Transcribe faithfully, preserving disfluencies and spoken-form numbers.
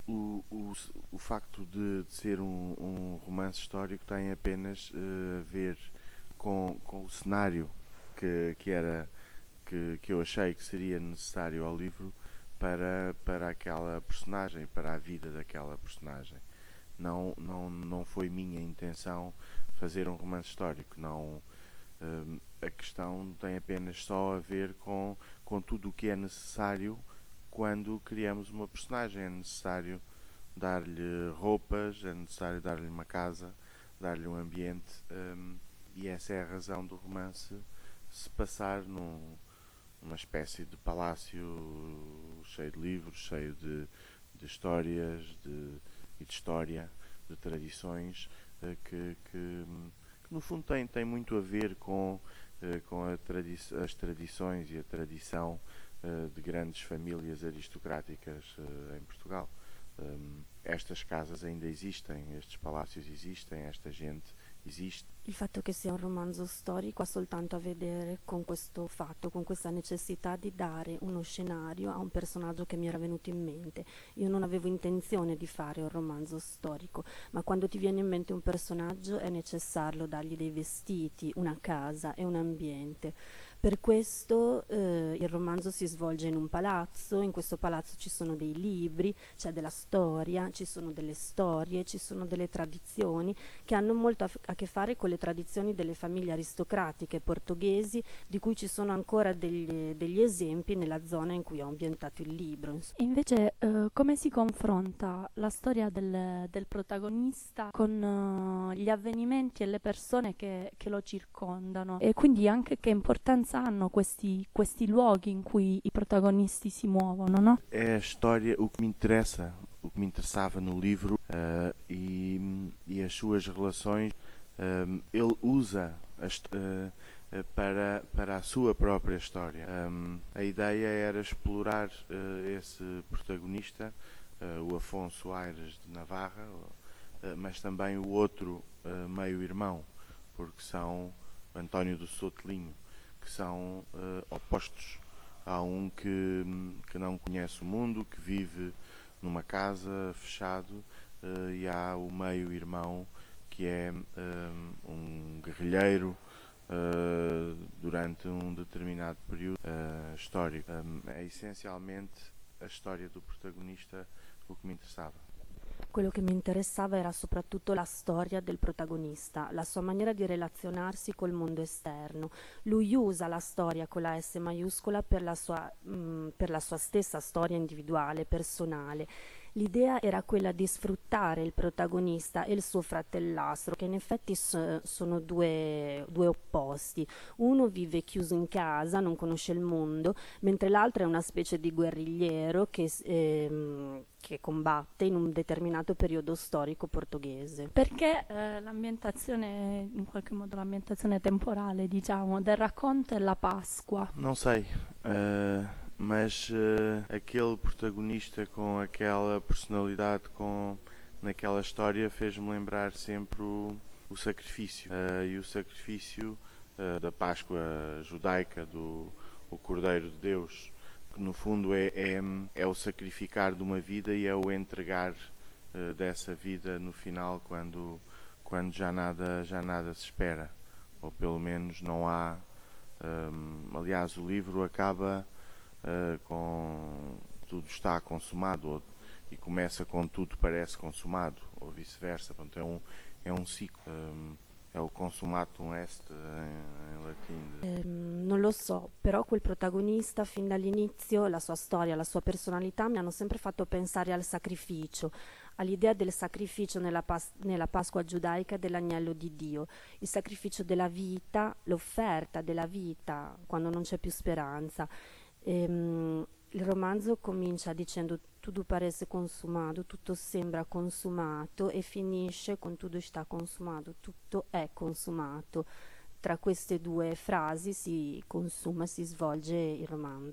o, o, o facto de, de ser um, um romance histórico tem apenas eh, a ver com, com o cenário que, que era que, que eu achei que seria necessário ao livro para, para aquela personagem, para a vida daquela personagem. Não, não, não foi minha intenção fazer um romance histórico. Não, hum, a questão tem apenas só a ver com, com tudo o que é necessário quando criamos uma personagem. É necessário dar-lhe roupas, é necessário dar-lhe uma casa, dar-lhe um ambiente, hum, e essa é a razão do romance se passar num, numa espécie de palácio cheio de livros, cheio de, de histórias de, e de história, de tradições, eh, que, que, que no fundo tem, tem muito a ver com, eh, com a tradi as tradições e a tradição eh, de grandes famílias aristocráticas eh, em Portugal. Um, estas casas ainda existem, estes palácios existem, esta gente esiste. Il fatto che sia un romanzo storico ha soltanto a vedere con questo fatto, con questa necessità di dare uno scenario a un personaggio che mi era venuto in mente. Io non avevo intenzione di fare un romanzo storico, ma quando ti viene in mente un personaggio è necessario dargli dei vestiti, una casa e un ambiente. Per questo eh, il romanzo si svolge in un palazzo, in questo palazzo ci sono dei libri, c'è della storia, ci sono delle storie, ci sono delle tradizioni che hanno molto a, f- a che fare con le tradizioni delle famiglie aristocratiche portoghesi, di cui ci sono ancora degli, degli esempi nella zona in cui ho ambientato il libro. Insomma. Invece, eh, come si confronta la storia del, del protagonista con eh, gli avvenimenti e le persone che, che lo circondano? E quindi anche che importanza hanno questi, questi luoghi in cui i protagonisti si muovono, no? É a história, o que me interessa, o que me interessava no livro, uh, e, e as suas relações. Um, ele usa as, uh, uh, para, para a sua própria história. Um, a ideia era explorar uh, esse protagonista, uh, o Afonso Aires de Navarra, uh, mas também o outro uh, meio-irmão, porque são António do Sotelinho, que são uh, opostos. Há um que, que não conhece o mundo, que vive numa casa fechado, uh, e há o meio-irmão que é um, um guerrilheiro uh, durante um determinado período uh, histórico. Um, é essencialmente a história do protagonista o que me interessava. Quello che mi interessava era soprattutto la storia del protagonista, la sua maniera di relazionarsi col mondo esterno. Lui usa la storia con la S maiuscola per la sua, mh, per la sua stessa storia individuale, personale. L'idea era quella di sfruttare il protagonista e il suo fratellastro, che in effetti so- sono due, due opposti. Uno vive chiuso in casa, non conosce il mondo, mentre l'altro è una specie di guerrigliero che, s- ehm, che combatte in un determinato periodo storico portoghese. Perché eh, l'ambientazione, in qualche modo l'ambientazione temporale, diciamo, del racconto è la Pasqua. Não sei, uh, mas uh, aquele protagonista com aquela personalidade, com naquela história, fez-me lembrar sempre o, o sacrifício. Uh, e o sacrifício uh, da Páscoa judaica, do o Cordeiro de Deus, que no fundo é, é, é o sacrificar de uma vida e é o entregar uh, dessa vida no final, quando, quando já, nada, já nada se espera, ou pelo menos não há. Um, aliás, o livro acaba uh, com tudo está consumado, ou, e começa com tudo parece consumado, ou vice-versa. Portanto, é um, é um ciclo. Um, è o consumatum est in, in latino. Ehm, non lo so, però quel protagonista fin dall'inizio, la sua storia, la sua personalità mi hanno sempre fatto pensare al sacrificio, all'idea del sacrificio nella, pas- nella Pasqua giudaica dell'agnello di Dio, il sacrificio della vita, l'offerta della vita quando non c'è più speranza. Ehm, il romanzo comincia dicendo tutto parece consumato, tutto sembra consumato e finisce con tutto sta consumato, tutto è consumato. Tra queste due frasi si consuma, si svolge il romanzo.